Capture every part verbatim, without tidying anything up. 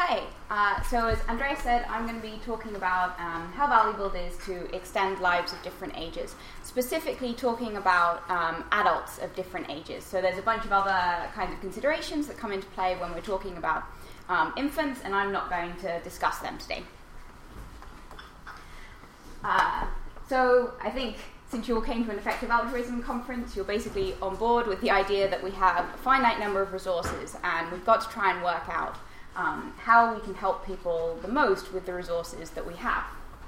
Hi, uh, so as Andrea said, I'm going to be talking about um, how valuable it is to extend lives of different ages, specifically talking about um, adults of different ages. So there's a bunch of other kinds of considerations that come into play when we're talking about um, infants, and I'm not going to discuss them today. Uh, so I think since you all came to an effective altruism conference, you're basically on board with the idea that we have a finite number of resources, and we've got to try and work out Um, how we can help people the most with the resources that we have.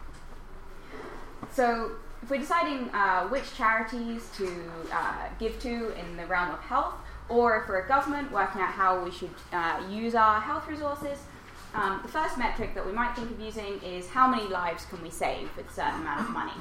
So if we're deciding uh, which charities to uh, give to in the realm of health, or if we're a government working out how we should uh, use our health resources, um, the first metric that we might think of using is how many lives can we save with a certain amount of money.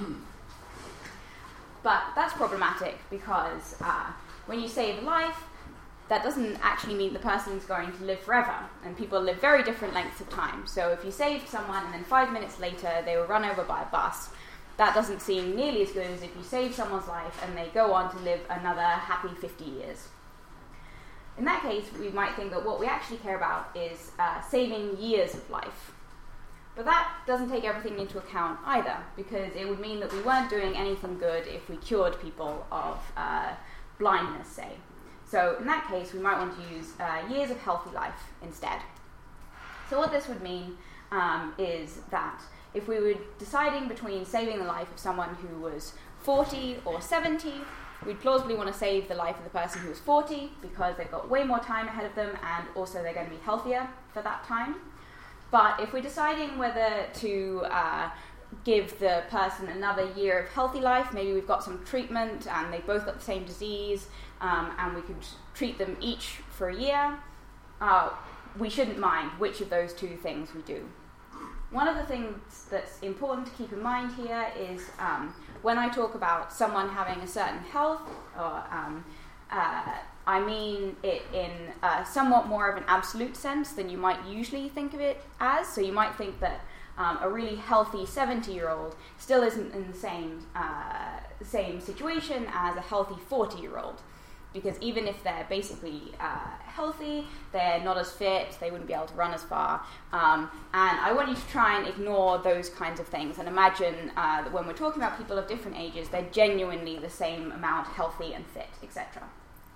But that's problematic because uh, when you save a life, that doesn't actually mean the person's going to live forever, and people live very different lengths of time. So if you saved someone and then five minutes later they were run over by a bus, that doesn't seem nearly as good as if you save someone's life and they go on to live another happy fifty years. In that case, we might think that what we actually care about is uh, saving years of life. But that doesn't take everything into account either, because it would mean that we weren't doing anything good if we cured people of uh, blindness, say. So in that case, we might want to use uh, years of healthy life instead. So what this would mean um, is that if we were deciding between saving the life of someone who was forty or seventy, we'd plausibly want to save the life of the person who was forty because they've got way more time ahead of them, and also they're going to be healthier for that time. But if we're deciding whether to uh, give the person another year of healthy life, maybe we've got some treatment and they've both got the same disease, um, and we could treat them each for a year, uh, we shouldn't mind which of those two things we do. One of the things that's important to keep in mind here is um, when I talk about someone having a certain health, or um, uh, I mean it in uh, somewhat more of an absolute sense than you might usually think of it as. So you might think that Um, a really healthy seventy-year-old still isn't in the same uh, same situation as a healthy forty-year-old, because even if they're basically uh, healthy, they're not as fit, they wouldn't be able to run as far. Um, and I want you to try and ignore those kinds of things and imagine uh, that when we're talking about people of different ages, they're genuinely the same amount healthy and fit, et cetera.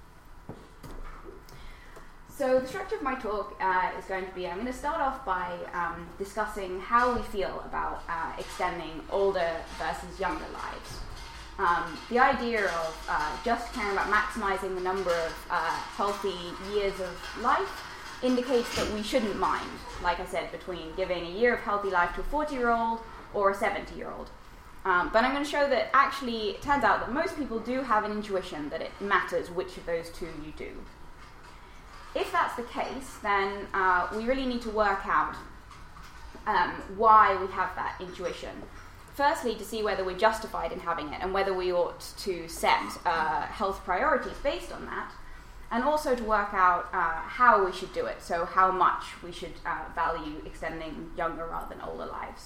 So the structure of my talk uh, is going to be, I'm going to start off by um, discussing how we feel about uh, extending older versus younger lives. Um, the idea of uh, just caring about maximizing the number of uh, healthy years of life indicates that we shouldn't mind, like I said, between giving a year of healthy life to a forty-year-old or a seventy-year-old. Um, but I'm going to show that actually it turns out that most people do have an intuition that it matters which of those two you do. If that's the case, then uh, we really need to work out um, why we have that intuition. Firstly, to see whether we're justified in having it and whether we ought to set uh, health priorities based on that, and also to work out uh, how we should do it, so how much we should uh, value extending younger rather than older lives.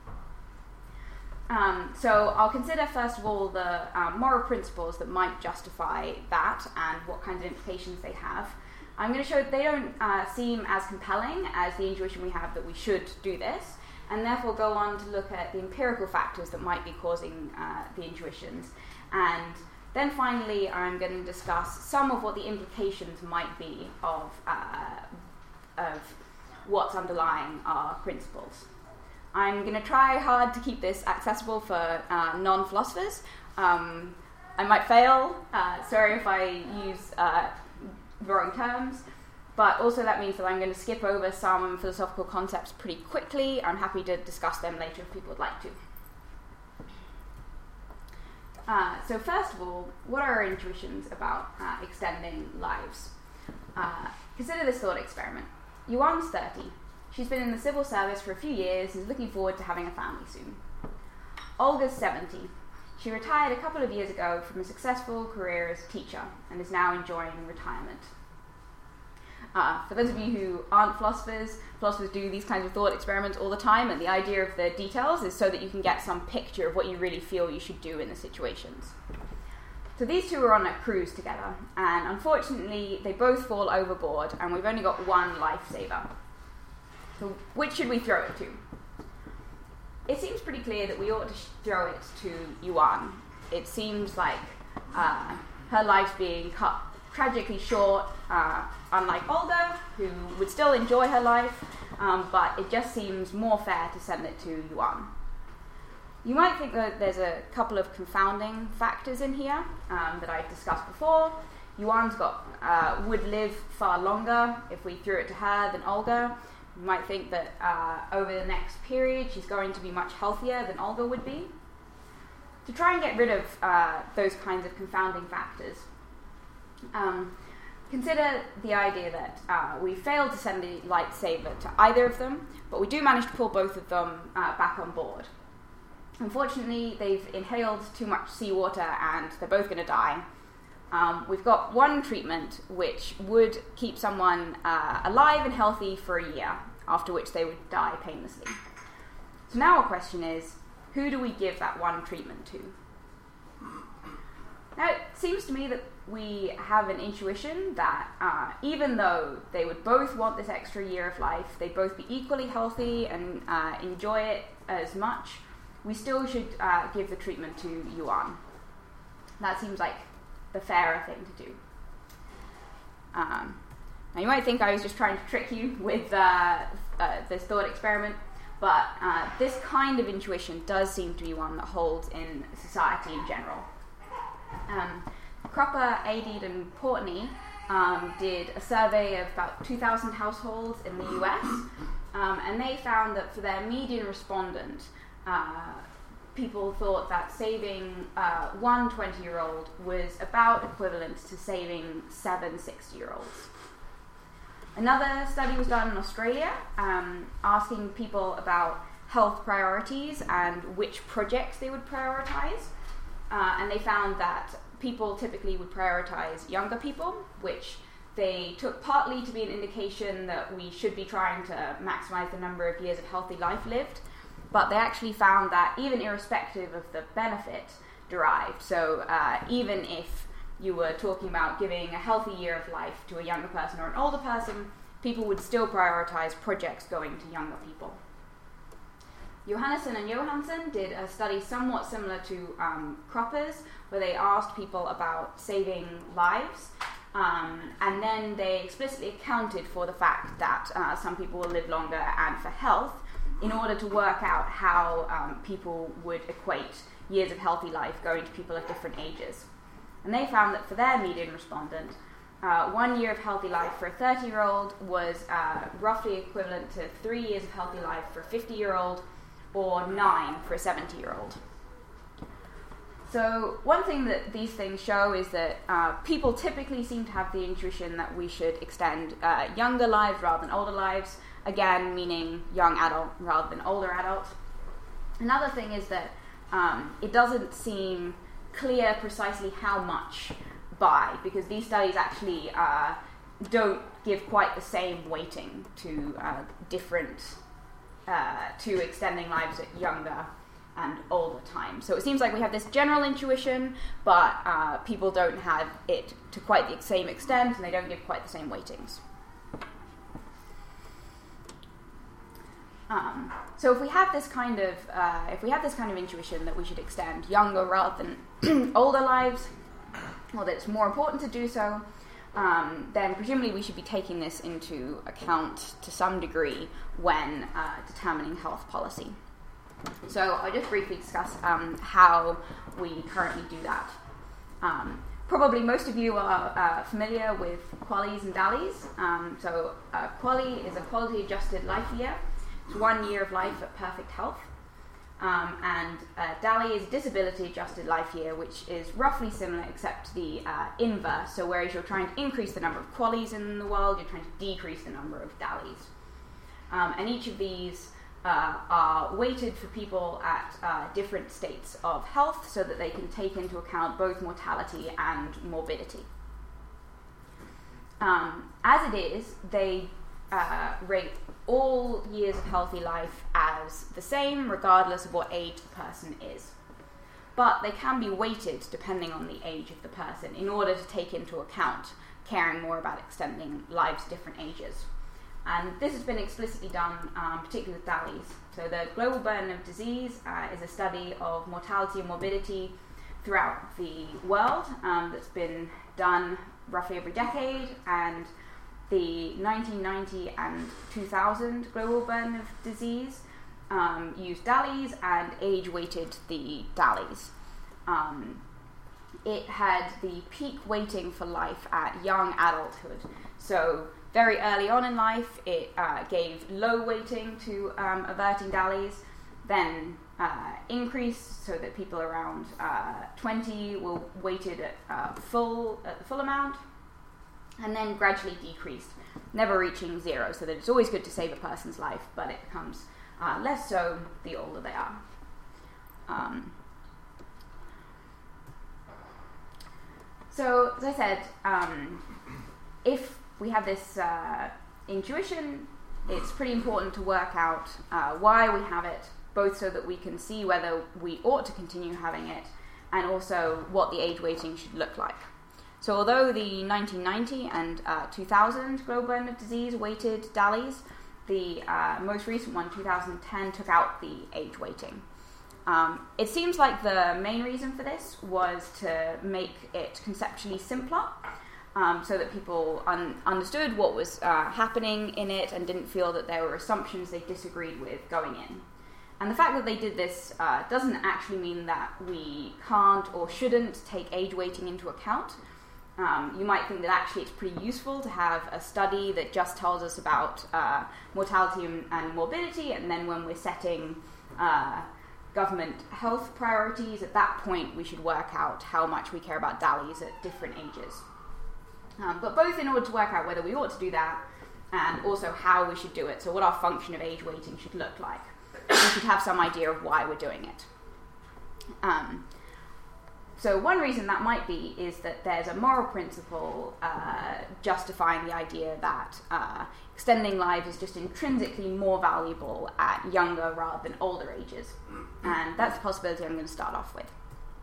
Um, so I'll consider first of all the uh, moral principles that might justify that and what kinds of implications they have. I'm going to show that they don't uh, seem as compelling as the intuition we have that we should do this, and therefore go on to look at the empirical factors that might be causing uh, the intuitions. And then finally, I'm going to discuss some of what the implications might be of, uh, of what's underlying our principles. I'm going to try hard to keep this accessible for uh, non-philosophers. Um, I might fail, uh, sorry if I use uh, wrong terms, but also that means that I'm going to skip over some philosophical concepts pretty quickly. I'm happy to discuss them later if people would like to. Uh, so first of all, what are our intuitions about uh, extending lives? Uh, consider this thought experiment. Yuan's thirty. She's been in the civil service for a few years and is looking forward to having a family soon. Olga's seventy. She retired a couple of years ago from a successful career as a teacher and is now enjoying retirement. Uh, for those of you who aren't philosophers, philosophers do these kinds of thought experiments all the time, and the idea of the details is so that you can get some picture of what you really feel you should do in the situations. So these two are on a cruise together, and unfortunately they both fall overboard, and we've only got one lifesaver. So which should we throw it to? It seems pretty clear that we ought to sh- throw it to Yuan. It seems like uh, her life's being cut tragically short, uh, unlike Olga, who would still enjoy her life, um, but it just seems more fair to send it to Yuan. You might think that there's a couple of confounding factors in here um, that I discussed before. Yuan's got uh, would live far longer if we threw it to her than Olga. You might think that uh, over the next period she's going to be much healthier than Olga would be. To try and get rid of uh, those kinds of confounding factors, um, consider the idea that uh, we failed to send the lightsaber to either of them, but we do manage to pull both of them uh, back on board. Unfortunately, they've inhaled too much seawater and they're both going to die. Um, we've got one treatment which would keep someone uh, alive and healthy for a year, after which they would die painlessly. So now our question is, who do we give that one treatment to? Now, it seems to me that we have an intuition that uh, even though they would both want this extra year of life, they'd both be equally healthy and uh, enjoy it as much, we still should uh, give the treatment to Yuan. That seems like the fairer thing to do. Um, now you might think I was just trying to trick you with uh, uh, this thought experiment, but uh, this kind of intuition does seem to be one that holds in society in general. Um, Cropper, Adid, and Portney um, did a survey of about two thousand households in the U S, um, and they found that for their median respondent, uh, people thought that saving uh, one twenty-year-old was about equivalent to saving seven sixty-year-olds. Another study was done in Australia, um, asking people about health priorities and which projects they would prioritise. Uh, and they found that people typically would prioritise younger people, which they took partly to be an indication that we should be trying to maximise the number of years of healthy life lived, but they actually found that even irrespective of the benefit derived, so uh, even if you were talking about giving a healthy year of life to a younger person or an older person, people would still prioritise projects going to younger people. Johannesson and Johansson did a study somewhat similar to um, Cropper's, where they asked people about saving lives, um, and then they explicitly accounted for the fact that uh, some people will live longer and for health, in order to work out how um, people would equate years of healthy life going to people of different ages. And they found that for their median respondent, uh, one year of healthy life for a thirty-year-old was uh, roughly equivalent to three years of healthy life for a fifty-year-old, or nine for a seventy-year-old. So one thing that these things show is that uh, people typically seem to have the intuition that we should extend uh, younger lives rather than older lives, again meaning young adult rather than older adult. Another thing is that um, it doesn't seem clear precisely how much by, because these studies actually uh, don't give quite the same weighting to uh, different uh, to extending lives at younger and older times. So it seems like we have this general intuition, but uh, people don't have it to quite the same extent, and they don't give quite the same weightings. Um, so if we have this kind of uh, if we have this kind of intuition that we should extend younger rather than older lives, or that it's more important to do so, um, then presumably we should be taking this into account to some degree when uh, determining health policy. So I'll just briefly discuss um, how we currently do that. Um, probably most of you are uh, familiar with QALYs and DALYs. Um, so uh, QALY is a quality adjusted life year. It's one year of life at perfect health. Um, and uh, DALY is a disability adjusted life year, which is roughly similar except the uh, inverse. So whereas you're trying to increase the number of QALYs in the world, you're trying to decrease the number of DALYs. Um, and each of these uh, are weighted for people at uh, different states of health so that they can take into account both mortality and morbidity. Um, as it is, they uh, rate all years of healthy life as the same, regardless of what age the person is. But they can be weighted depending on the age of the person in order to take into account caring more about extending lives at different ages. And this has been explicitly done, um, particularly with DALYs. So the Global Burden of Disease uh, is a study of mortality and morbidity throughout the world um, that's been done roughly every decade, and the nineteen ninety and two thousand Global Burden of Disease um, used DALYs and age-weighted the DALYs. Um, it had the peak weighting for life at young adulthood. So very early on in life, it uh, gave low weighting to um, averting DALYs, then uh, increased so that people around uh, twenty were weighted at, uh, full, at the full amount, and then gradually decreased, never reaching zero, so that it's always good to save a person's life, but it becomes uh, less so the older they are. Um, so, as I said, um, if we have this uh, intuition, it's pretty important to work out uh, why we have it, both so that we can see whether we ought to continue having it, and also what the age weighting should look like. So although the nineteen ninety and uh, two thousand Global Burden of Disease weighted DALYs, the uh, most recent one, two thousand ten, took out the age weighting. Um, it seems like the main reason for this was to make it conceptually simpler, um, so that people un- understood what was uh, happening in it and didn't feel that there were assumptions they disagreed with going in. And the fact that they did this uh, doesn't actually mean that we can't or shouldn't take age weighting into account. Um, you might think that actually it's pretty useful to have a study that just tells us about uh, mortality and, and morbidity, and then when we're setting uh, government health priorities, at that point we should work out how much we care about DALYs at different ages. Um, but both in order to work out whether we ought to do that, and also how we should do it, so what our function of age weighting should look like. We should have some idea of why we're doing it. Um, so one reason that might be is that there's a moral principle uh, justifying the idea that uh, extending lives is just intrinsically more valuable at younger rather than older ages. And that's a possibility I'm going to start off with.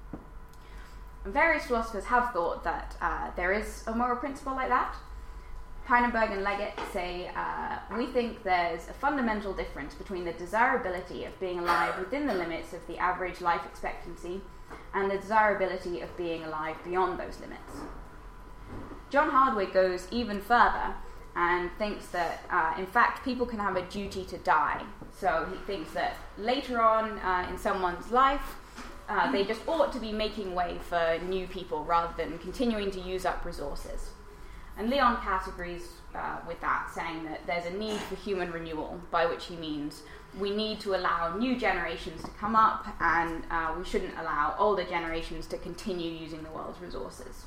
Various philosophers have thought that uh, there is a moral principle like that. Pijnenburg and Leggett say, uh, we think there's a fundamental difference between the desirability of being alive within the limits of the average life expectancy and the desirability of being alive beyond those limits. John Hardwick goes even further and thinks that, uh, in fact, people can have a duty to die. So he thinks that later on uh, in someone's life, uh, they just ought to be making way for new people rather than continuing to use up resources. And Leon Kass agrees uh, with that, saying that there's a need for human renewal, by which he means we need to allow new generations to come up, and uh, we shouldn't allow older generations to continue using the world's resources.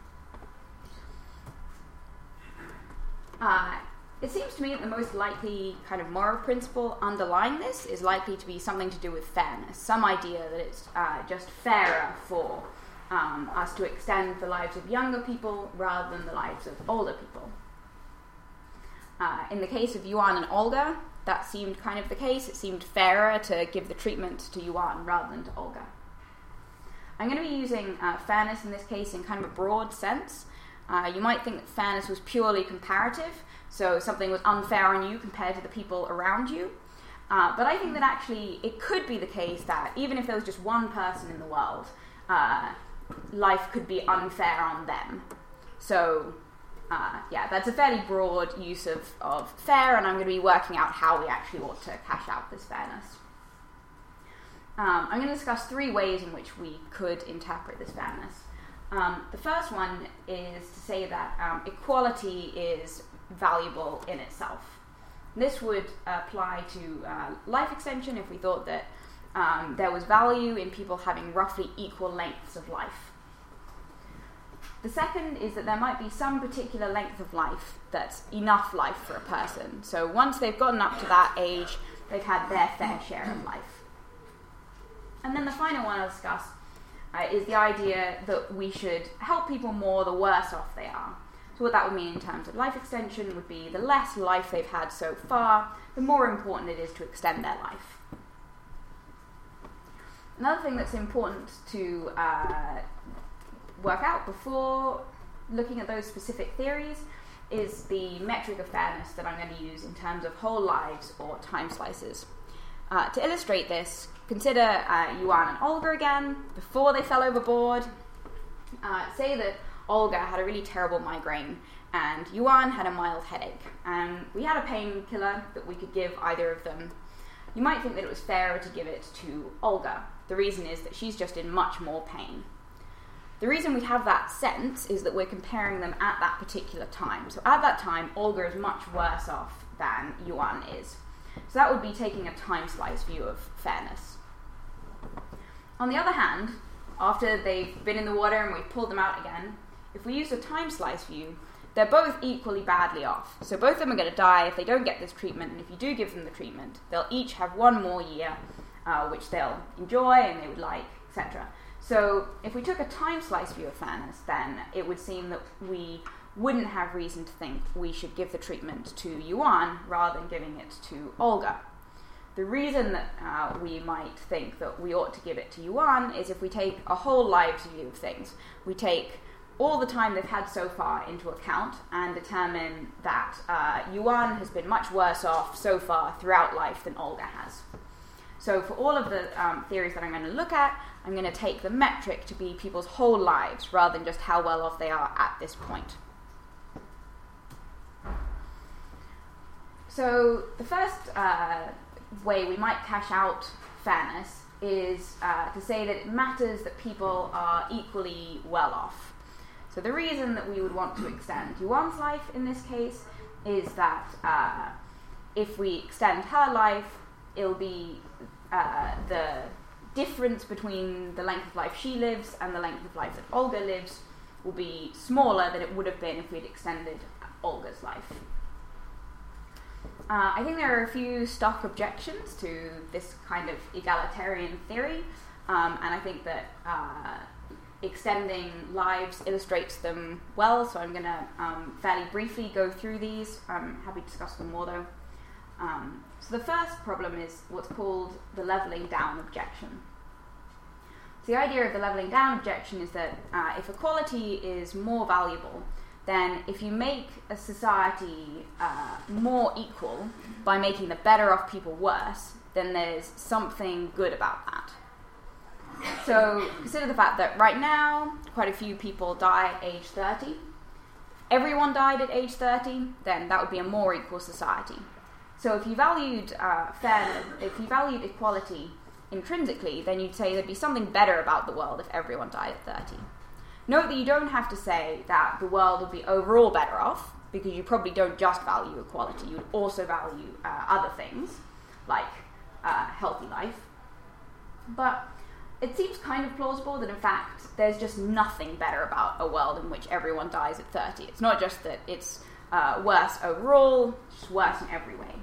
Uh, it seems to me that the most likely kind of moral principle underlying this is likely to be something to do with fairness, some idea that it's uh, just fairer for Um, us to extend the lives of younger people rather than the lives of older people. Uh, in the case of Yuan and Olga, that seemed kind of the case. It seemed fairer to give the treatment to Yuan rather than to Olga. I'm going to be using uh, fairness in this case in kind of a broad sense. Uh, you might think that fairness was purely comparative, so something was unfair on you compared to the people around you. Uh, but I think that actually it could be the case that even if there was just one person in the world, uh, life could be unfair on them. So, uh, yeah, that's a fairly broad use of, of fair, and I'm going to be working out how we actually ought to cash out this fairness. Um, I'm going to discuss three ways in which we could interpret this fairness. Um, the first one is to say that um, equality is valuable in itself. This would apply to uh, life extension if we thought that Um, there was value in people having roughly equal lengths of life. The second is that there might be some particular length of life that's enough life for a person. So once they've gotten up to that age, they've had their fair share of life. And then the final one I'll discuss uh, is the idea that we should help people more the worse off they are. So what that would mean in terms of life extension would be the less life they've had so far, the more important it is to extend their life. Another thing that's important to uh, work out before looking at those specific theories is the metric of fairness that I'm going to use in terms of whole lives or time slices. Uh, to illustrate this, consider uh, Yuan and Olga again, before they fell overboard. Uh, say that Olga had a really terrible migraine and Yuan had a mild headache, and we had a painkiller that we could give either of them. You might think that it was fairer to give it to Olga. The reason is that she's just in much more pain. The reason we have that sense is that we're comparing them at that particular time. So at that time, Olga is much worse off than Yuan is. So that would be taking a time slice view of fairness. On the other hand, after they've been in the water and we've pulled them out again, if we use a time slice view, they're both equally badly off. So both of them are going to die if they don't get this treatment, and if you do give them the treatment, they'll each have one more year, uh, which they'll enjoy and they would like, et cetera. So if we took a time slice view of fairness, then it would seem that we wouldn't have reason to think we should give the treatment to Yuan rather than giving it to Olga. The reason that uh, we might think that we ought to give it to Yuan is if we take a whole lives view of things. We take all the time they've had so far into account and determine that uh, Yuan has been much worse off so far throughout life than Olga has. So for all of the um, theories that I'm going to look at, I'm going to take the metric to be people's whole lives rather than just how well off they are at this point. So the first uh, way we might cash out fairness is uh, to say that it matters that people are equally well off. So the reason that we would want to extend Yuan's life in this case is that uh, if we extend her life, it'll be uh, the difference between the length of life she lives and the length of life that Olga lives will be smaller than it would have been if we'd extended Olga's life. Uh, I think there are a few stock objections to this kind of egalitarian theory, um, and I think that uh, extending lives illustrates them well, so I'm going to um, fairly briefly go through these. I'm happy to discuss them more though. Um, so the first problem is what's called the levelling down objection. So the idea of the levelling down objection is that uh, if equality is more valuable, then if you make a society uh, more equal by making the better off people worse, then there's something good about that. So consider the fact that right now, quite a few people die at age thirty. If everyone died at age thirty, then that would be a more equal society. So if you valued uh, fairness, if you valued equality intrinsically, then you'd say there'd be something better about the world if everyone died at thirty. Note that you don't have to say that the world would be overall better off, because you probably don't just value equality. You would also value uh, other things, like uh, healthy life. But it seems kind of plausible that, in fact, there's just nothing better about a world in which everyone dies at thirty. It's not just that it's uh, worse overall, it's just worse in every way.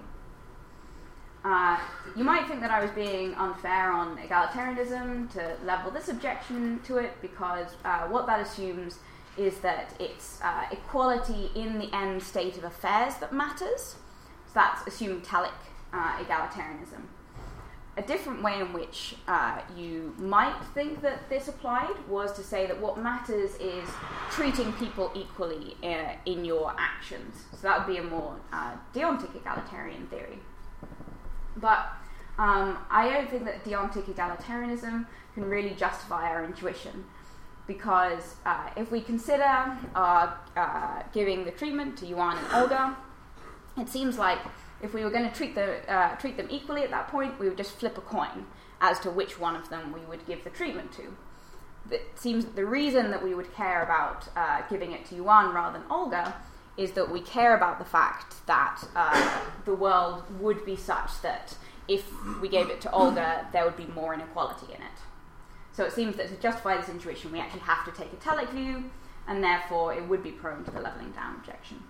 Uh, you might think that I was being unfair on egalitarianism to level this objection to it, because uh, what that assumes is that it's uh, equality in the end state of affairs that matters. So that's assuming telic uh, egalitarianism. A different way in which uh, you might think that this applied was to say that what matters is treating people equally uh, in your actions. So that would be a more uh, deontic egalitarian theory. But um, I don't think that deontic egalitarianism can really justify our intuition, because uh, if we consider uh, uh, giving the treatment to Yuan and Olga, it seems like if we were going to treat the uh, treat them equally at that point, we would just flip a coin as to which one of them we would give the treatment to. It seems that the reason that we would care about uh, giving it to Yuan rather than Olga is that we care about the fact that uh, the world would be such that if we gave it to Olga, there would be more inequality in it. So it seems that to justify this intuition, we actually have to take a telic view, and therefore it would be prone to the levelling down objection.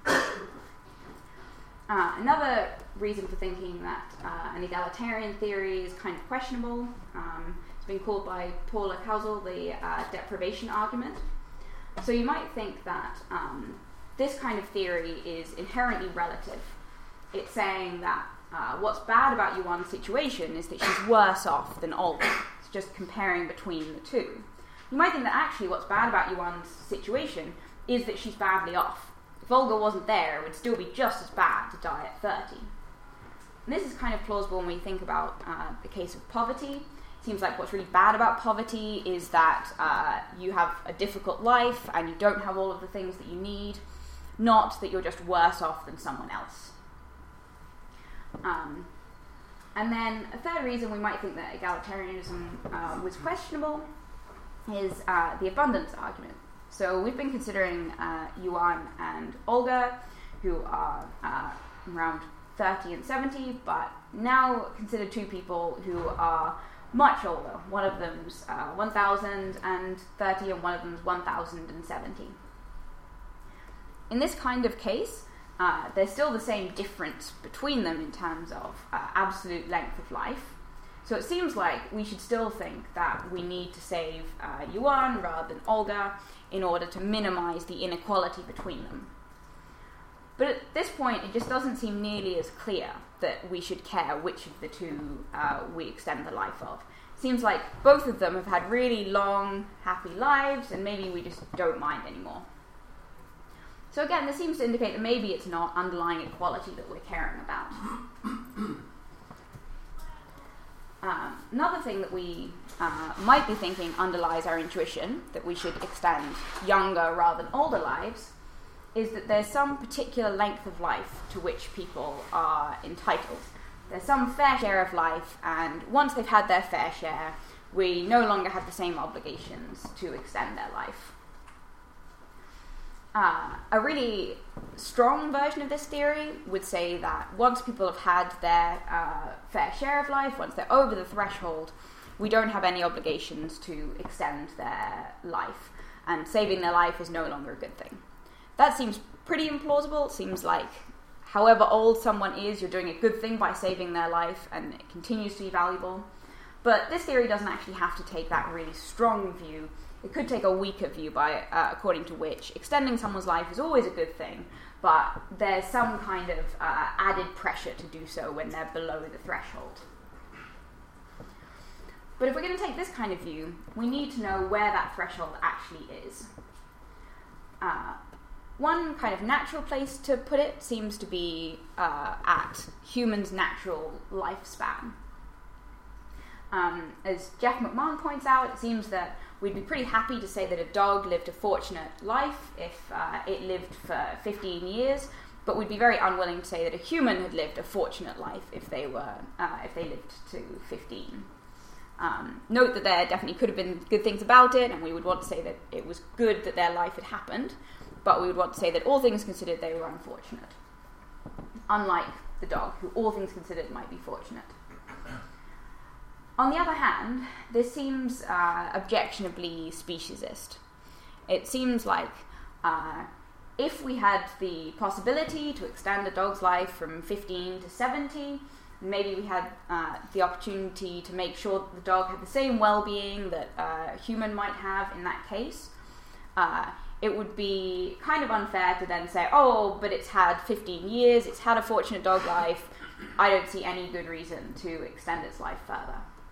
Uh, another reason for thinking that uh, an egalitarian theory is kind of questionable, um, it's been called by Paula Kausel the uh, deprivation argument. So you might think that um, this kind of theory is inherently relative. It's saying that uh, what's bad about Yuan's situation is that she's worse off than Olga. It's just comparing between the two. You might think that actually what's bad about Yuan's situation is that she's badly off. If if Olga wasn't there, it would still be just as bad to die at thirty. And this is kind of plausible when we think about uh, the case of poverty. It seems like what's really bad about poverty is that uh, you have a difficult life and you don't have all of the things that you need, not that you're just worse off than someone else. Um, and then a third reason we might think that egalitarianism uh, was questionable is uh, the abundance argument. So we've been considering uh, Yuan and Olga, who are uh, around thirty and seventy, but now consider two people who are much older. One of them's uh, one thousand thirty and one of them's one thousand seventy. In this kind of case, uh, there's still the same difference between them in terms of uh, absolute length of life. So it seems like we should still think that we need to save uh, Yuan rather than Olga in order to minimize the inequality between them. But at this point, it just doesn't seem nearly as clear that we should care which of the two uh, we extend the life of. It seems like both of them have had really long, happy lives, and maybe we just don't mind anymore. So again, this seems to indicate that maybe it's not underlying equality that we're caring about. Um, another thing that we uh, might be thinking underlies our intuition that we should extend younger rather than older lives is that there's some particular length of life to which people are entitled. There's some fair share of life, and once they've had their fair share, we no longer have the same obligations to extend their life. Uh, a really strong version of this theory would say that once people have had their uh, fair share of life, once they're over the threshold, we don't have any obligations to extend their life, and saving their life is no longer a good thing. That seems pretty implausible. It seems like however old someone is, you're doing a good thing by saving their life, and it continues to be valuable. But this theory doesn't actually have to take that really strong view. It could take a weaker view, by uh, according to which extending someone's life is always a good thing, but there's some kind of uh, added pressure to do so when they're below the threshold. But if we're going to take this kind of view, we need to know where that threshold actually is. Uh, one kind of natural place to put it seems to be uh, at humans' natural lifespan. Um, as Jeff McMahon points out, it seems that we'd be pretty happy to say that a dog lived a fortunate life if uh, it lived for fifteen years, but we'd be very unwilling to say that a human had lived a fortunate life if they were uh, if they lived to fifteen. Um, note that there definitely could have been good things about it, and we would want to say that it was good that their life had happened, but we would want to say that all things considered they were unfortunate, unlike the dog, who all things considered might be fortunate. On the other hand, this seems uh, objectionably speciesist. It seems like uh, if we had the possibility to extend a dog's life from fifteen to seventy, maybe we had uh, the opportunity to make sure that the dog had the same well-being that a human might have in that case, uh, it would be kind of unfair to then say, oh, but it's had fifteen years, it's had a fortunate dog life, I don't see any good reason to extend its life further.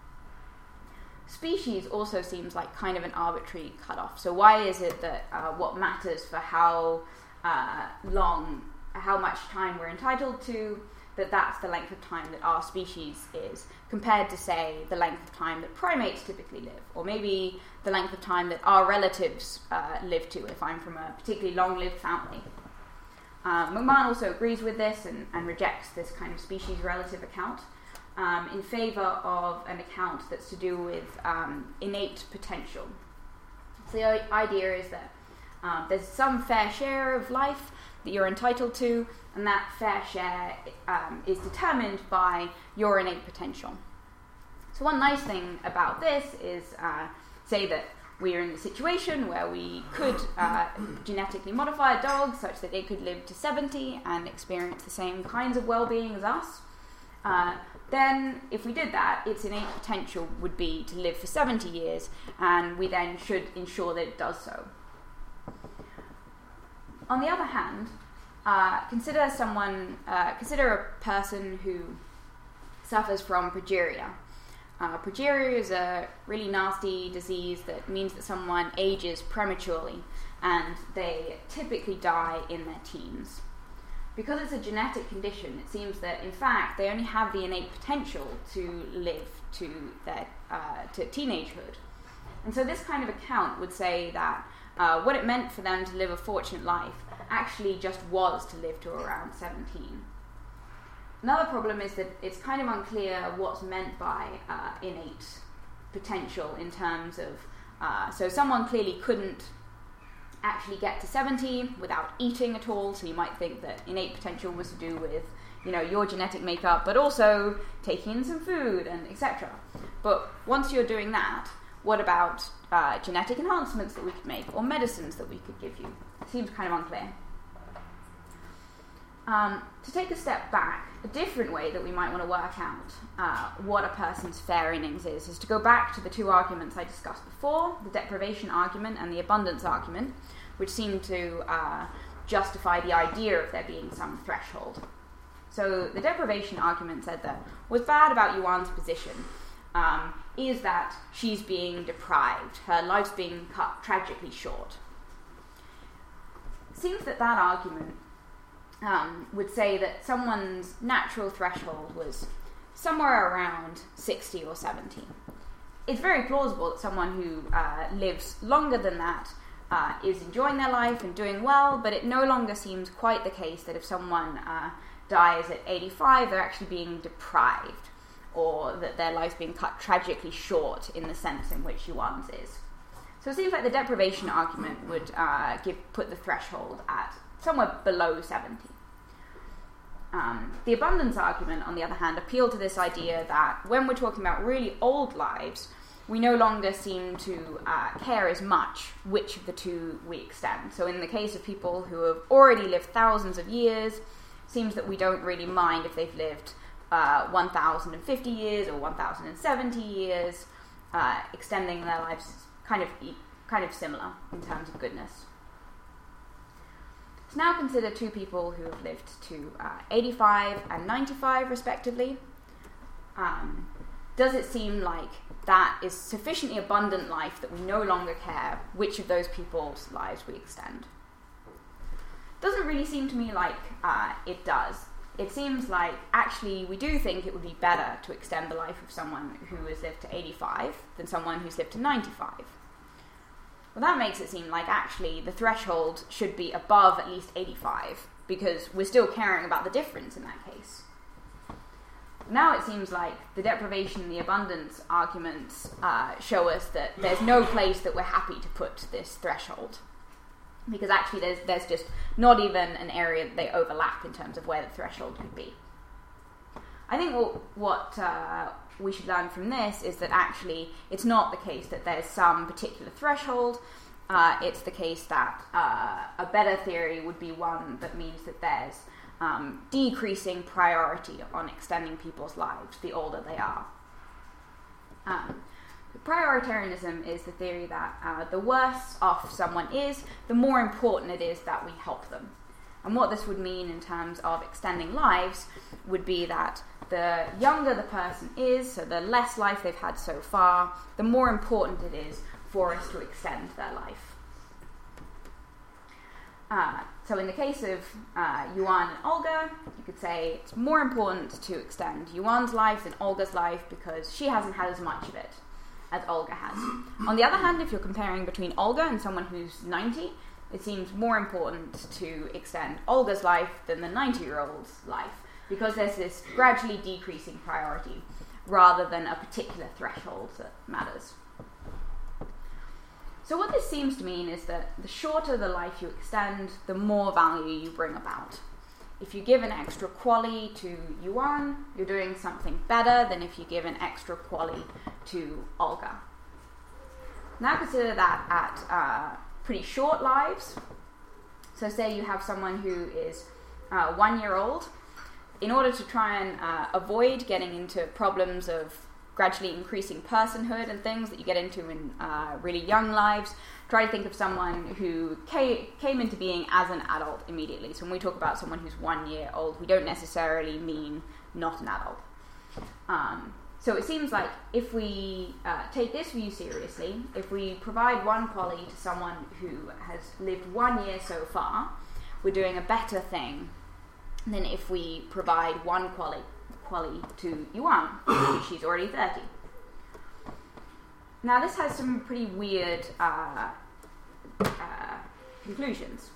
Species also seems like kind of an arbitrary cutoff. So why is it that uh, what matters for how uh, long, how much time we're entitled to, that that's the length of time that our species is, compared to, say, the length of time that primates typically live, or maybe the length of time that our relatives uh, live to, if I'm from a particularly long-lived family. Uh, McMahon also agrees with this and, and rejects this kind of species relative account um, in favor of an account that's to do with um, innate potential. So the idea is that um, there's some fair share of life that you're entitled to, and that fair share um, is determined by your innate potential. So one nice thing about this is, uh, say that we are in a situation where we could uh, genetically modify a dog such that it could live to seventy and experience the same kinds of well-being as us. Uh, then, if we did that, its innate potential would be to live for seventy years, and we then should ensure that it does so. On the other hand, uh, consider someone, uh, consider a person who suffers from progeria. Uh, progeria is a really nasty disease that means that someone ages prematurely and they typically die in their teens. Because it's a genetic condition, it seems that in fact they only have the innate potential to live to their uh, to teenagehood. And so this kind of account would say that uh, what it meant for them to live a fortunate life actually just was to live to around seventeen. Another problem is that it's kind of unclear what's meant by uh, innate potential in terms of, uh, so someone clearly couldn't actually get to seventy without eating at all, so you might think that innate potential was to do with, you know, your genetic makeup, but also taking in some food and et cetera. But once you're doing that, what about uh, genetic enhancements that we could make, or medicines that we could give you? It seems kind of unclear. Um, to take a step back, a different way that we might want to work out uh, what a person's fair innings is, is to go back to the two arguments I discussed before, the deprivation argument and the abundance argument, which seem to uh, justify the idea of there being some threshold. So the deprivation argument said that what's bad about Yuan's position um, is that she's being deprived, her life's being cut tragically short. It seems that that argument Um, would say that someone's natural threshold was somewhere around sixty or seventy. It's very plausible that someone who uh, lives longer than that uh, is enjoying their life and doing well, but it no longer seems quite the case that if someone uh, dies at eighty-five, they're actually being deprived, or that their life's being cut tragically short in the sense in which Yuan's is. So it seems like the deprivation argument would uh, give put the threshold at somewhere below seventy. Um, the abundance argument, on the other hand, appealed to this idea that when we're talking about really old lives, we no longer seem to uh, care as much which of the two we extend. So in the case of people who have already lived thousands of years, it seems that we don't really mind if they've lived uh, one thousand fifty years or one thousand seventy years. Uh, extending their lives is kind of, kind of similar in terms of goodness. Now consider two people who have lived to uh, eighty-five and ninety-five respectively. Um, does it seem like that is sufficiently abundant life that we no longer care which of those people's lives we extend? Doesn't really seem to me like uh, it does. It seems like actually we do think it would be better to extend the life of someone who has lived to eighty-five than someone who's lived to ninety-five. Well, that makes it seem like actually the threshold should be above at least eighty-five, because we're still caring about the difference in that case. Now it seems like the deprivation and the abundance arguments uh, show us that there's no place that we're happy to put this threshold, because actually there's, there's just not even an area that they overlap in terms of where the threshold could be. I think what, what uh, we should learn from this is that actually it's not the case that there's some particular threshold. Uh, it's the case that uh, a better theory would be one that means that there's um, decreasing priority on extending people's lives the older they are. Um, prioritarianism is the theory that uh, the worse off someone is, the more important it is that we help them. And what this would mean in terms of extending lives would be that the younger the person is, so the less life they've had so far, the more important it is for us to extend their life. Uh, so in the case of uh, Yuan and Olga, you could say it's more important to extend Yuan's life than Olga's life because she hasn't had as much of it as Olga has. On the other hand, if you're comparing between Olga and someone who's ninety, it seems more important to extend Olga's life than the ninety-year-old's life, because there's this gradually decreasing priority rather than a particular threshold that matters. So what this seems to mean is that the shorter the life you extend, the more value you bring about. If you give an extra quali to Yuan, you're doing something better than if you give an extra quali to Olga. Now consider that at uh, pretty short lives. So say you have someone who is uh, one year old. In order to try and uh, avoid getting into problems of gradually increasing personhood and things that you get into in uh, really young lives, try to think of someone who came, came into being as an adult immediately. So when we talk about someone who's one year old, we don't necessarily mean not an adult. Um, So it seems like if we uh, take this view seriously, if we provide one quality to someone who has lived one year so far, we're doing a better thing than if we provide one quality, quality to Yuan, because she's already thirty. Now this has some pretty weird uh, uh, conclusions.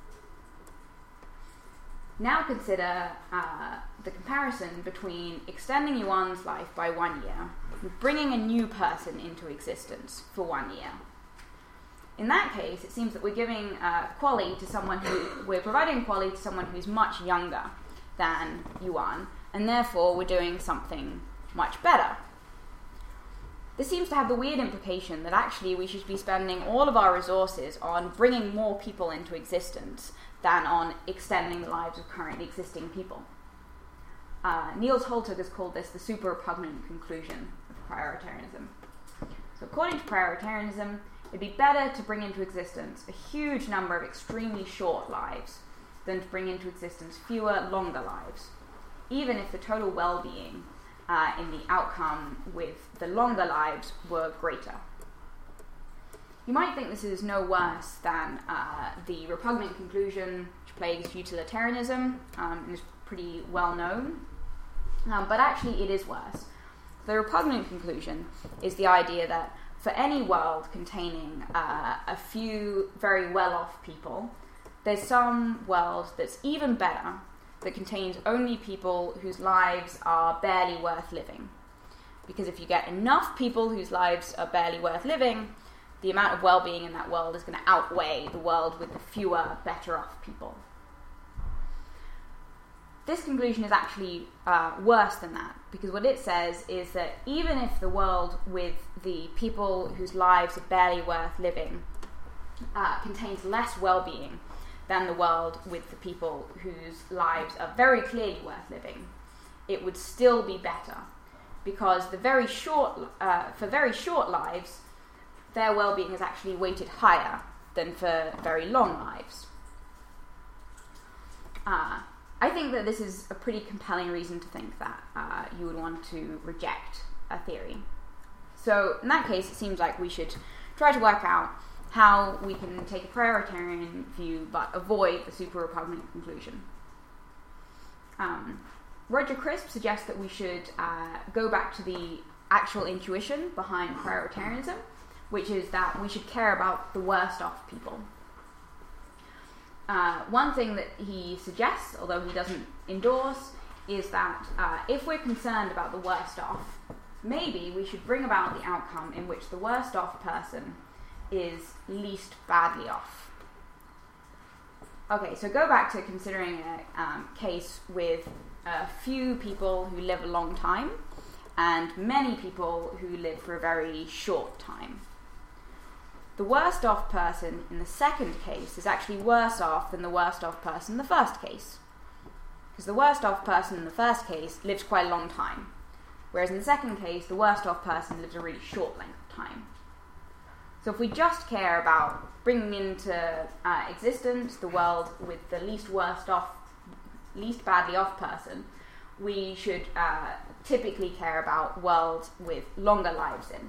Now consider uh, the comparison between extending Yuan's life by one year and bringing a new person into existence for one year. In that case, it seems that we're giving uh, quality to someone who, we're providing quality to someone who's much younger than Yuan, and therefore we're doing something much better. This seems to have the weird implication that actually we should be spending all of our resources on bringing more people into existence than on extending the lives of currently existing people. Uh, Niels Holtug has called this the super repugnant conclusion of prioritarianism. So according to prioritarianism, it'd be better to bring into existence a huge number of extremely short lives than to bring into existence fewer, longer lives, even if the total well-being uh, in the outcome with the longer lives were greater. You might think this is no worse than uh, the repugnant conclusion which plagues utilitarianism um, and is pretty well known, um, but actually it is worse. The repugnant conclusion is the idea that for any world containing uh, a few very well-off people, there's some world that's even better that contains only people whose lives are barely worth living. Because if you get enough people whose lives are barely worth living, the amount of well-being in that world is going to outweigh the world with the fewer, better-off people. This conclusion is actually uh, worse than that, because what it says is that even if the world with the people whose lives are barely worth living uh, contains less well-being than the world with the people whose lives are very clearly worth living, it would still be better, because the very short, uh, for very short lives, their well-being is actually weighted higher than for very long lives. Uh, I think that this is a pretty compelling reason to think that uh, you would want to reject a theory. So in that case, it seems like we should try to work out how we can take a prioritarian view but avoid the super repugnant conclusion. Um, Roger Crisp suggests that we should uh, go back to the actual intuition behind prioritarianism, which is that we should care about the worst off people. Uh, one thing that he suggests, although he doesn't endorse, is that uh, if we're concerned about the worst off, maybe we should bring about the outcome in which the worst off person is least badly off. Okay, so go back to considering a um, case with a few people who live a long time and many people who live for a very short time. The worst off person in the second case is actually worse off than the worst off person in the first case. Because the worst off person in the first case lives quite a long time, whereas in the second case, the worst off person lives a really short length of time. So if we just care about bringing into uh, existence the world with the least worst off, least badly off person, we should uh, typically care about worlds with longer lives in.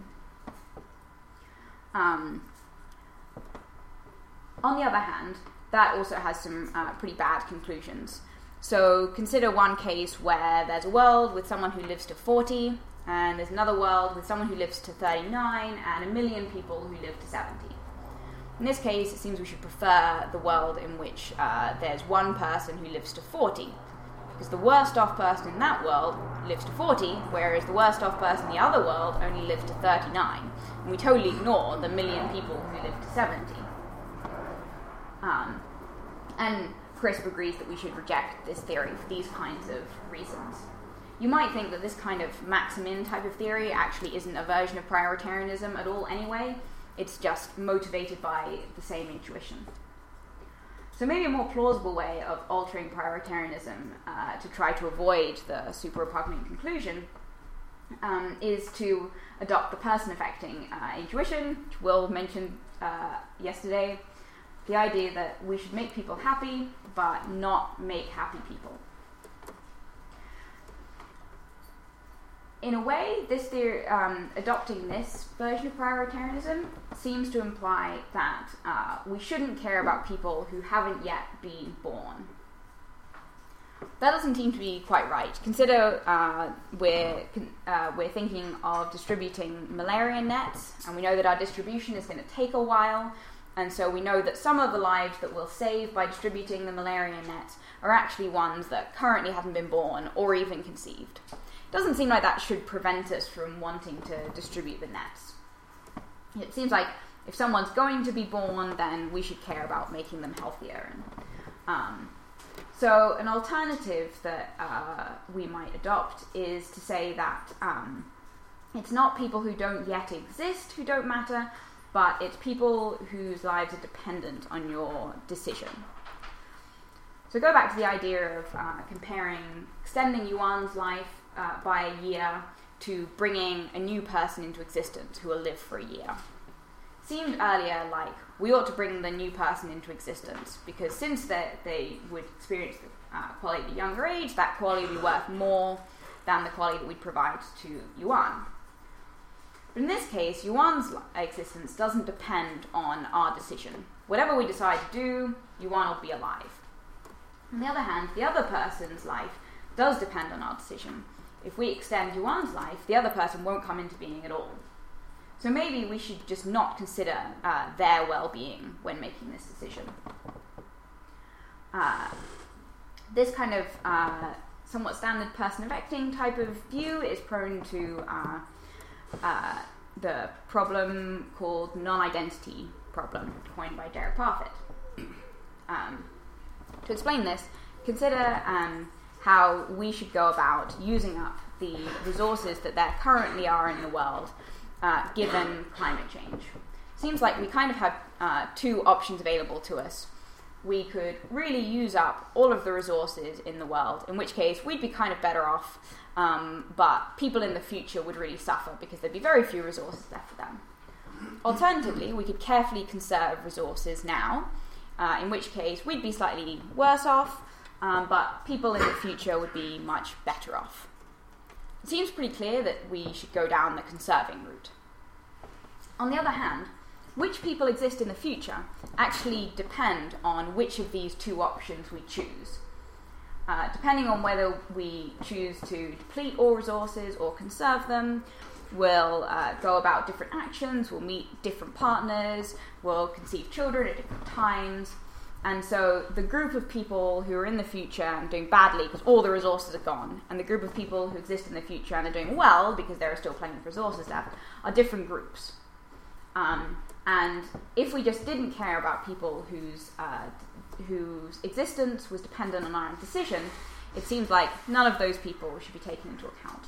Um, on the other hand, that also has some uh, pretty bad conclusions. So consider one case where there's a world with someone who lives to forty, and there's another world with someone who lives to thirty-nine, and a million people who live to seventy. In this case, it seems we should prefer the world in which uh, there's one person who lives to forty, because the worst off person in that world lives to forty, whereas the worst off person in the other world only lives to thirty-nine. And we totally ignore the million people who live to seventy. Um, and Crisp agrees that we should reject this theory for these kinds of reasons. You might think that this kind of max-min type of theory actually isn't a version of prioritarianism at all anyway. It's just motivated by the same intuition. So maybe a more plausible way of altering prioritarianism uh, to try to avoid the super repugnant conclusion um, is to adopt the person-affecting uh, intuition, which Will mentioned uh, yesterday, the idea that we should make people happy, but not make happy people. in a way, this theory, um, adopting this version of prioritarianism seems to imply that uh, we shouldn't care about people who haven't yet been born. That doesn't seem to be quite right. Consider uh, we're, uh, we're thinking of distributing malaria nets, and we know that our distribution is going to take a while, and so we know that some of the lives that we'll save by distributing the malaria nets are actually ones that currently haven't been born or even conceived. It doesn't seem like that should prevent us from wanting to distribute the nets. It seems like if someone's going to be born, then we should care about making them healthier. And, um, so an alternative that uh, we might adopt is to say that um, it's not people who don't yet exist who don't matter, but it's people whose lives are dependent on your decision. So go back to the idea of uh, comparing extending Yuan's life uh, by a year to bringing a new person into existence who will live for a year. It seemed earlier like we ought to bring the new person into existence because since they, they would experience the uh, quality at a younger age, that quality would be worth more than the quality that we'd provide to Yuan. But in this case, Yuan's existence doesn't depend on our decision. Whatever we decide to do, Yuan will be alive. On the other hand, the other person's life does depend on our decision. If we extend Yuan's life, the other person won't come into being at all. So maybe we should just not consider uh, their well-being when making this decision. Uh, this kind of uh, somewhat standard person-affecting type of view is prone to uh, uh, the problem called non-identity problem, coined by Derek Parfit. Um, To explain this, consider um, how we should go about using up the resources that there currently are in the world, uh, given climate change. Seems like we kind of have uh, two options available to us. We could really use up all of the resources in the world, in which case we'd be kind of better off, um, but people in the future would really suffer because there'd be very few resources left for them. Alternatively, we could carefully conserve resources now, Uh, in which case we'd be slightly worse off, um, but people in the future would be much better off. It seems pretty clear that we should go down the conserving route. On the other hand, which people exist in the future actually depend on which of these two options we choose. Uh, depending on whether we choose to deplete all resources or conserve them, we'll uh, go about different actions, we'll meet different partners, we'll conceive children at different times, and so the group of people who are in the future and doing badly because all the resources are gone, and the group of people who exist in the future and are doing well because there are still plenty of resources left, are different groups. Um, and if we just didn't care about people whose, uh, whose existence was dependent on our own decision, it seems like none of those people should be taken into account.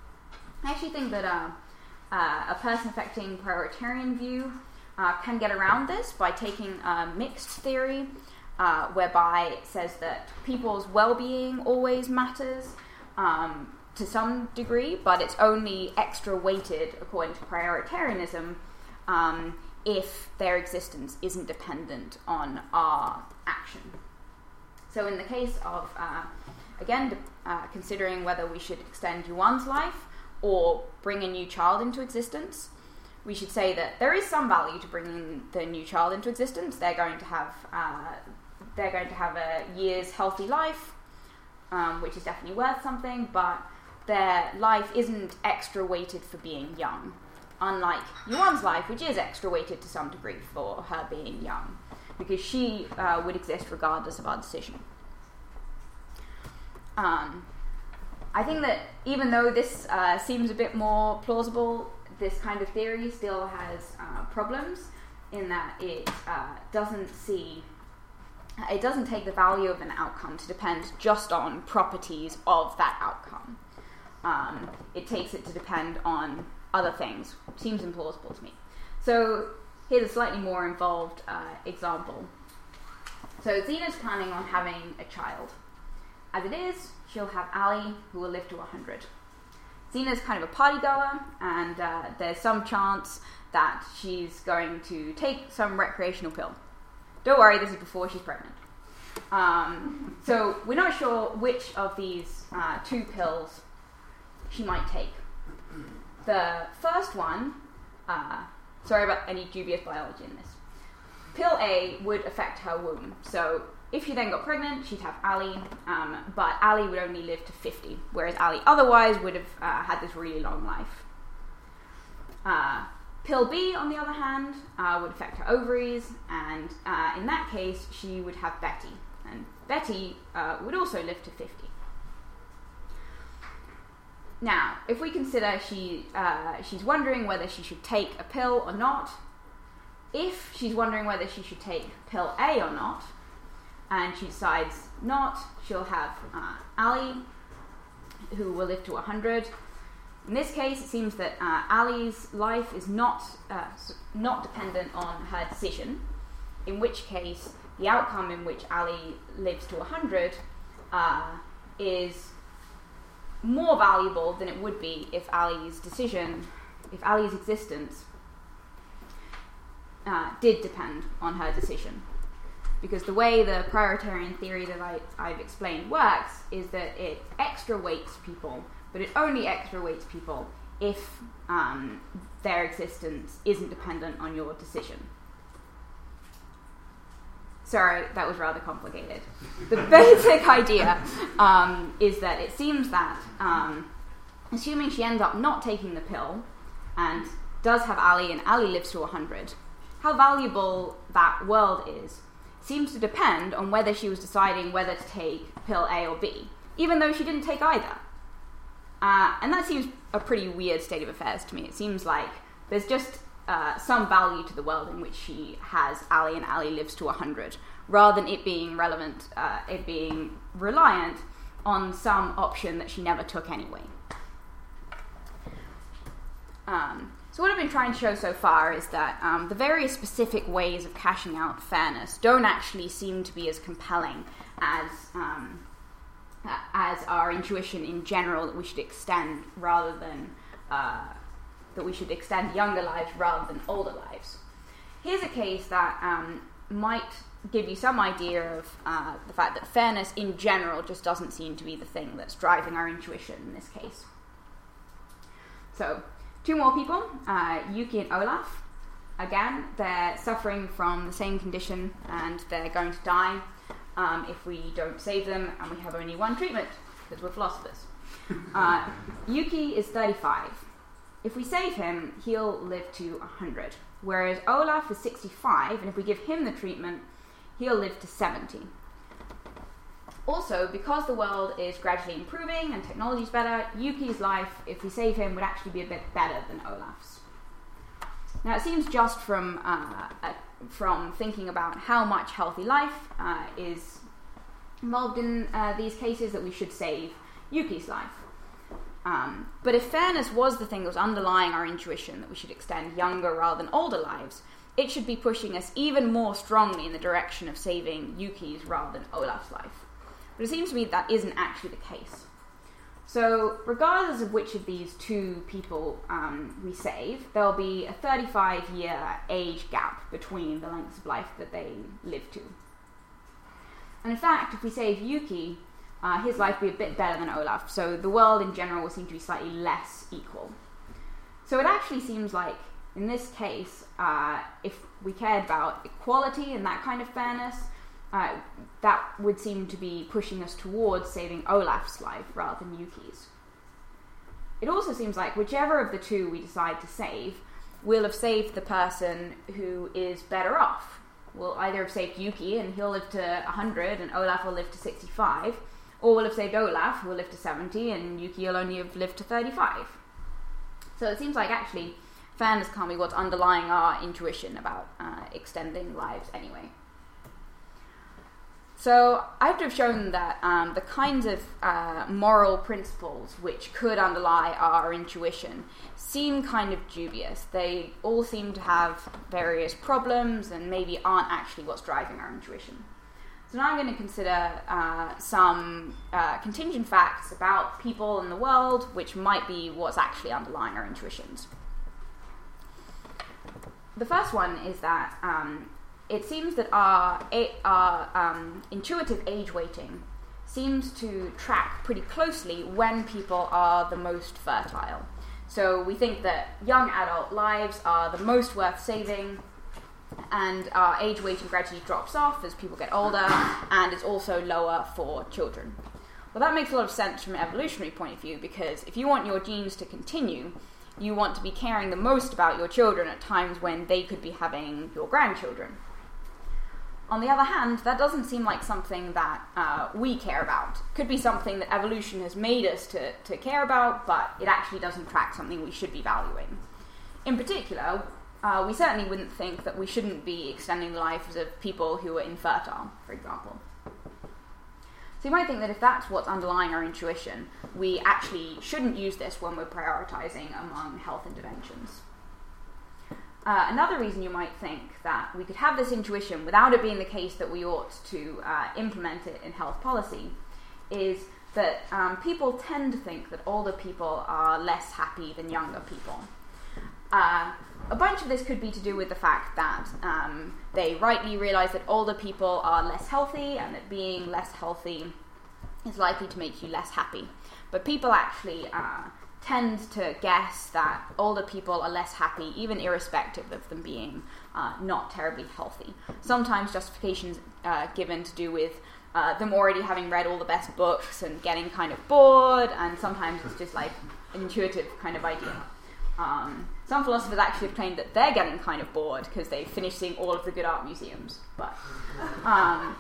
I actually think that uh, uh, a person-affecting prioritarian view uh, can get around this by taking a mixed theory, uh, whereby it says that people's well-being always matters um, to some degree, but it's only extra weighted according to prioritarianism um, if their existence isn't dependent on our action. So in the case of, uh, again, uh, considering whether we should extend Yuan's life or bring a new child into existence, we should say that there is some value to bringing the new child into existence. They're going to have uh, they're going to have a year's healthy life, um, which is definitely worth something, but their life isn't extra weighted for being young, unlike Yuan's life, which is extra weighted to some degree for her being young, because she uh, would exist regardless of our decision. Um, I think that even though this uh, seems a bit more plausible, this kind of theory still has uh, problems in that it uh, doesn't see, it doesn't take the value of an outcome to depend just on properties of that outcome. Um, it takes it to depend on other things. Seems implausible to me. So here's a slightly more involved uh, example. So Zena's planning on having a child. As it is, she'll have Ali, who will live to one hundred. Zena's kind of a party goer, and uh, there's some chance that she's going to take some recreational pill. Don't worry, this is before she's pregnant. Um, so we're not sure which of these uh, two pills she might take. The first one, uh, sorry about any dubious biology in this. Pill A would affect her womb. So if she then got pregnant, she'd have Ali, um, but Ali would only live to fifty, whereas Ali otherwise would have uh, had this really long life. Uh, Pill B, on the other hand, uh, would affect her ovaries, and uh, in that case, she would have Betty. And Betty uh, would also live to fifty. Now, if we consider she uh, she's wondering whether she should take a pill or not, if she's wondering whether she should take pill A or not, and she decides not, she'll have uh, Ali, who will live to one hundred. In this case, it seems that uh, Ali's life is not uh, not dependent on her decision, in which case the outcome in which Ali lives to one hundred uh, is more valuable than it would be if Ali's decision, if Ali's existence uh, did depend on her decision. Because the way the prioritarian theory that I, I've explained works is that it extra weights people, but it only extra weights people if um, their existence isn't dependent on your decision. Sorry, that was rather complicated. The basic idea um, is that it seems that, um, assuming she ends up not taking the pill and does have Ali and Ali lives to one hundred, how valuable that world is seems to depend on whether she was deciding whether to take pill A or B, even though she didn't take either. Uh, and that seems a pretty weird state of affairs to me. It seems like there's just uh, some value to the world in which she has Ali and Ali lives to one hundred, rather than it being relevant, uh, it being reliant on some option that she never took anyway. Um, so what I've been trying to show so far is that um, the various specific ways of cashing out fairness don't actually seem to be as compelling as um, as our intuition in general that we should extend rather than uh, that we should extend younger lives rather than older lives. Here's a case that um, might give you some idea of uh, the fact that fairness in general just doesn't seem to be the thing that's driving our intuition in this case. So, two more people, uh, Yuki and Olaf. Again, they're suffering from the same condition and they're going to die um, if we don't save them, and we have only one treatment, because we're philosophers. Uh, Yuki is thirty-five. If we save him, he'll live to one hundred, whereas Olaf is sixty-five, and if we give him the treatment, he'll live to seventy. Also, because the world is gradually improving and technology is better, Yuki's life, if we save him, would actually be a bit better than Olaf's. Now, it seems just from uh, uh, from thinking about how much healthy life uh, is involved in uh, these cases that we should save Yuki's life. Um, but if fairness was the thing that was underlying our intuition that we should extend younger rather than older lives, it should be pushing us even more strongly in the direction of saving Yuki's rather than Olaf's life. But it seems to me that isn't actually the case. So, regardless of which of these two people um, we save, there'll be a thirty-five year age gap between the lengths of life that they live to. And in fact, if we save Yuki, uh, his life will be a bit better than Olaf, so the world in general will seem to be slightly less equal. So it actually seems like, in this case, uh, if we cared about equality and that kind of fairness, Uh, that would seem to be pushing us towards saving Olaf's life rather than Yuki's. It also seems like whichever of the two we decide to save, we'll have saved the person who is better off. We'll either have saved Yuki and he'll live to one hundred and Olaf will live to sixty-five, or we'll have saved Olaf who will live to seventy and Yuki will only have lived to thirty-five. So it seems like actually fairness can't be what's underlying our intuition about uh, extending lives anyway. So I have to have shown that um, the kinds of uh, moral principles which could underlie our intuition seem kind of dubious. They all seem to have various problems and maybe aren't actually what's driving our intuition. So now I'm going to consider uh, some uh, contingent facts about people in the world which might be what's actually underlying our intuitions. The first one is that um, it seems that our, our um, intuitive age weighting seems to track pretty closely when people are the most fertile. So we think that young adult lives are the most worth saving, and our age weighting gradually drops off as people get older, and is also lower for children. Well, that makes a lot of sense from an evolutionary point of view, because if you want your genes to continue, you want to be caring the most about your children at times when they could be having your grandchildren. On the other hand, that doesn't seem like something that uh, we care about. It could be something that evolution has made us to, to care about, but it actually doesn't track something we should be valuing. In particular, uh, we certainly wouldn't think that we shouldn't be extending the lives of people who are infertile, for example. So you might think that if that's what's underlying our intuition, we actually shouldn't use this when we're prioritizing among health interventions. Uh, another reason you might think that we could have this intuition without it being the case that we ought to uh, implement it in health policy is that um, people tend to think that older people are less happy than younger people. Uh, a bunch of this could be to do with the fact that um, they rightly realize that older people are less healthy and that being less healthy is likely to make you less happy. But people actually uh, tend to guess that older people are less happy, even irrespective of them being uh, not terribly healthy. Sometimes justifications uh, given to do with uh, them already having read all the best books and getting kind of bored, and sometimes it's just like an intuitive kind of idea. Um, some philosophers actually have claimed that they're getting kind of bored because they've finished seeing all of the good art museums. But um,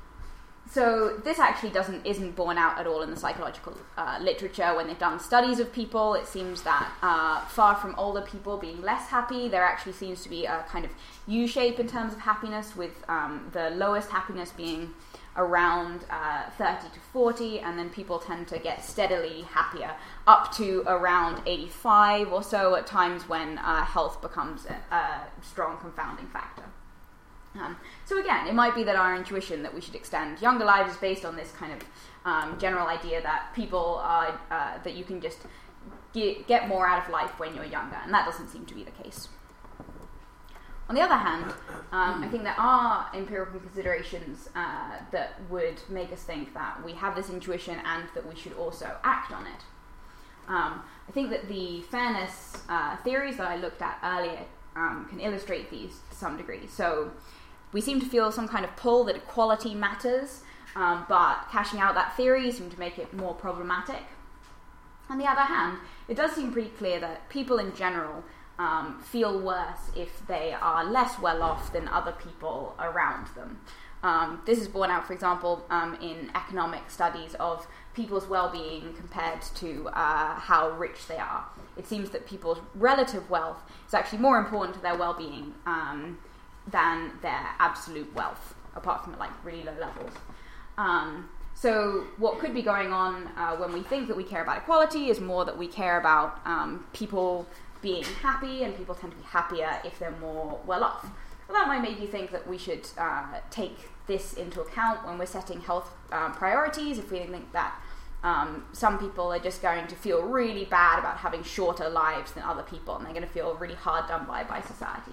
so this actually doesn't isn't borne out at all in the psychological uh, literature. When they've done studies of people, it seems that uh, far from older people being less happy, there actually seems to be a kind of U-shape in terms of happiness, with um, the lowest happiness being around uh, thirty to forty, and then people tend to get steadily happier up to around eighty-five or so, at times when uh, health becomes a, a strong confounding factor. Um, so again, it might be that our intuition that we should extend younger lives is based on this kind of um, general idea that people are, uh, that you can just get, get more out of life when you're younger, and that doesn't seem to be the case. On the other hand, um, I think there are empirical considerations uh, that would make us think that we have this intuition and that we should also act on it. Um, I think that the fairness uh, theories that I looked at earlier um, can illustrate these to some degree. So we seem to feel some kind of pull that equality matters, um, but cashing out that theory seemed to make it more problematic. On the other hand, it does seem pretty clear that people in general Um, feel worse if they are less well off than other people around them. Um, this is borne out, for example, um, in economic studies of people's well-being compared to uh, how rich they are. It seems that people's relative wealth is actually more important to their well-being um, than their absolute wealth, apart from at like really low levels. Um, so what could be going on uh, when we think that we care about equality is more that we care about um, people being happy, and people tend to be happier if they're more well off. Well, that might make you think that we should uh, take this into account when we're setting health um, priorities, if we think that um, some people are just going to feel really bad about having shorter lives than other people, and they're going to feel really hard done by by society.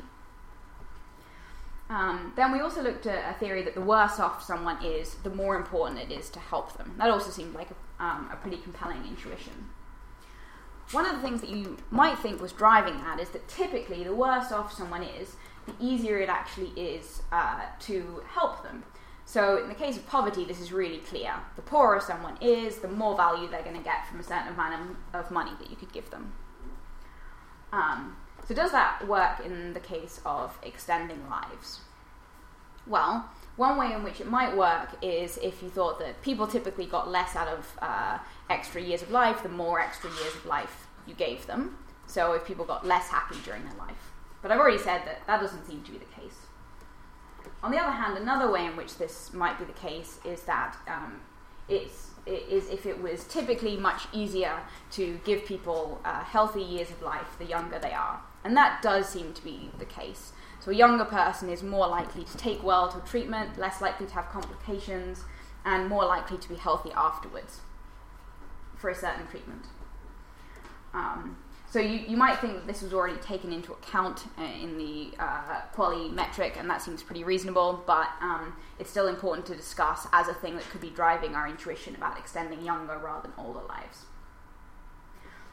Um, then we also looked at a theory that the worse off someone is, the more important it is to help them. That also seemed like a, um, a pretty compelling intuition. One of the things that you might think was driving that is that typically the worse off someone is, the easier it actually is uh, to help them. So in the case of poverty, this is really clear. The poorer someone is, the more value they're going to get from a certain amount of money that you could give them. Um, so does that work in the case of extending lives? Well, one way in which it might work is if you thought that people typically got less out of uh, extra years of life, the more extra years of life you gave them. So if people got less happy during their life. But I've already said that that doesn't seem to be the case. On the other hand, another way in which this might be the case is that um, it's, it is if it was typically much easier to give people uh, healthy years of life the younger they are. And that does seem to be the case. So a younger person is more likely to take well to treatment, less likely to have complications, and more likely to be healthy afterwards for a certain treatment. Um, so you, you might think that this was already taken into account uh, in the uh, quality metric, and that seems pretty reasonable, but um, it's still important to discuss as a thing that could be driving our intuition about extending younger rather than older lives.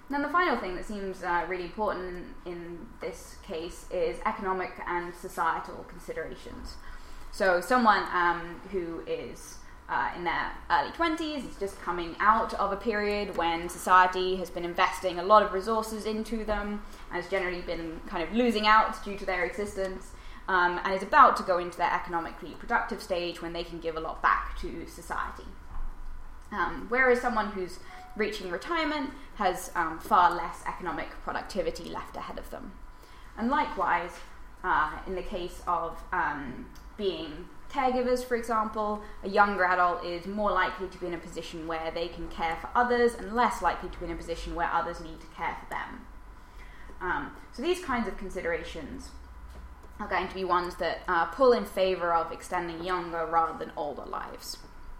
And then the final thing that seems uh, really important in, in this case is economic and societal considerations. So someone um, who is uh, in their early twenties is just coming out of a period when society has been investing a lot of resources into them and has generally been kind of losing out due to their existence, um, and is about to go into their economically productive stage when they can give a lot back to society. Um, whereas someone who's reaching retirement has um, far less economic productivity left ahead of them. And likewise, uh, in the case of um, being caregivers, for example, a younger adult is more likely to be in a position where they can care for others and less likely to be in a position where others need to care for them. Um, so these kinds of considerations are going to be ones that uh, pull in favour of extending younger rather than older lives.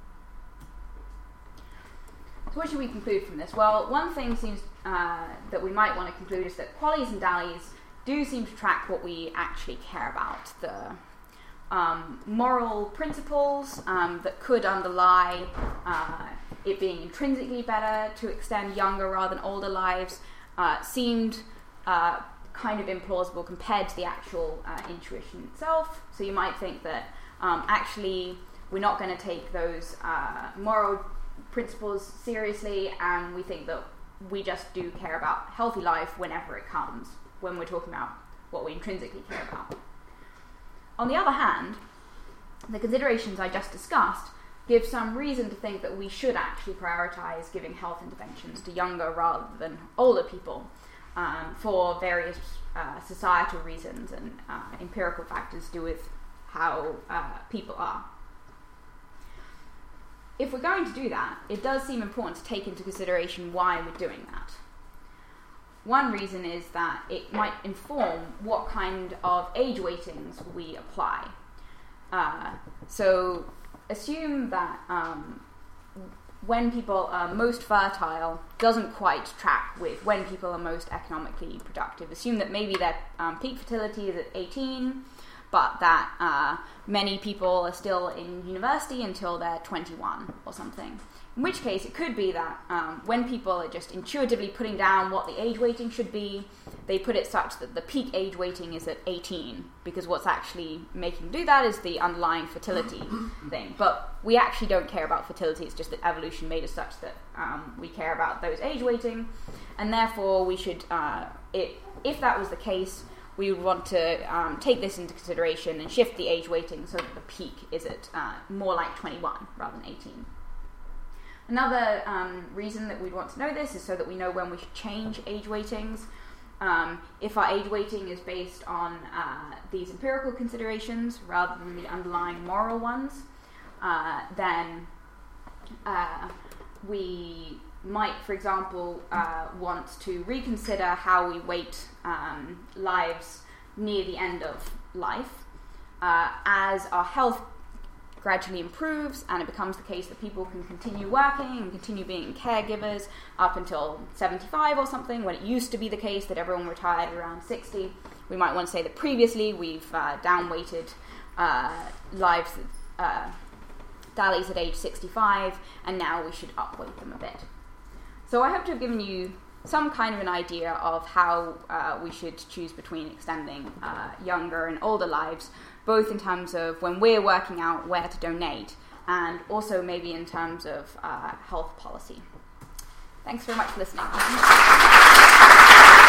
So what should we conclude from this? Well, one thing seems uh, that we might want to conclude is that QALYs and DALYs do seem to track what we actually care about, the um, moral principles um, that could underlie uh, it being intrinsically better to extend younger rather than older lives uh, seemed uh, kind of implausible compared to the actual uh, intuition itself. So you might think that um, actually we're not going to take those uh, moral principles seriously, and we think that we just do care about healthy life whenever it comes, when we're talking about what we intrinsically care about. On the other hand, the considerations I just discussed give some reason to think that we should actually prioritize giving health interventions to younger rather than older people um, for various uh, societal reasons and uh, empirical factors to do with how uh, people are. If we're going to do that, it does seem important to take into consideration why we're doing that. One reason is that it might inform what kind of age weightings we apply. Uh, so assume that um, when people are most fertile doesn't quite track with when people are most economically productive. Assume that maybe their um, peak fertility is at eighteen, but that uh, many people are still in university until they're twenty-one or something. In which case, it could be that um, when people are just intuitively putting down what the age weighting should be, they put it such that the peak age weighting is at eighteen, because what's actually making them do that is the underlying fertility thing. But we actually don't care about fertility, it's just that evolution made us such that um, we care about those age weighting, and therefore we should, uh, it, if that was the case, we would want to um, take this into consideration and shift the age weighting so that the peak is at uh, more like twenty-one rather than eighteen. Another um, reason that we'd want to know this is so that we know when we should change age weightings. Um, if our age weighting is based on uh, these empirical considerations rather than the underlying moral ones, uh, then uh, we might, for example, uh, want to reconsider how we weight um, lives near the end of life. Uh, as our health gradually improves and it becomes the case that people can continue working and continue being caregivers up until seventy-five or something, when it used to be the case that everyone retired around sixty, we might want to say that previously we've uh, downweighted uh, lives, uh, DALYs at age sixty-five, and now we should upweight them a bit. So I hope to have given you some kind of an idea of how uh, we should choose between extending uh, younger and older lives, both in terms of when we're working out where to donate, and also maybe in terms of uh, health policy. Thanks very much for listening.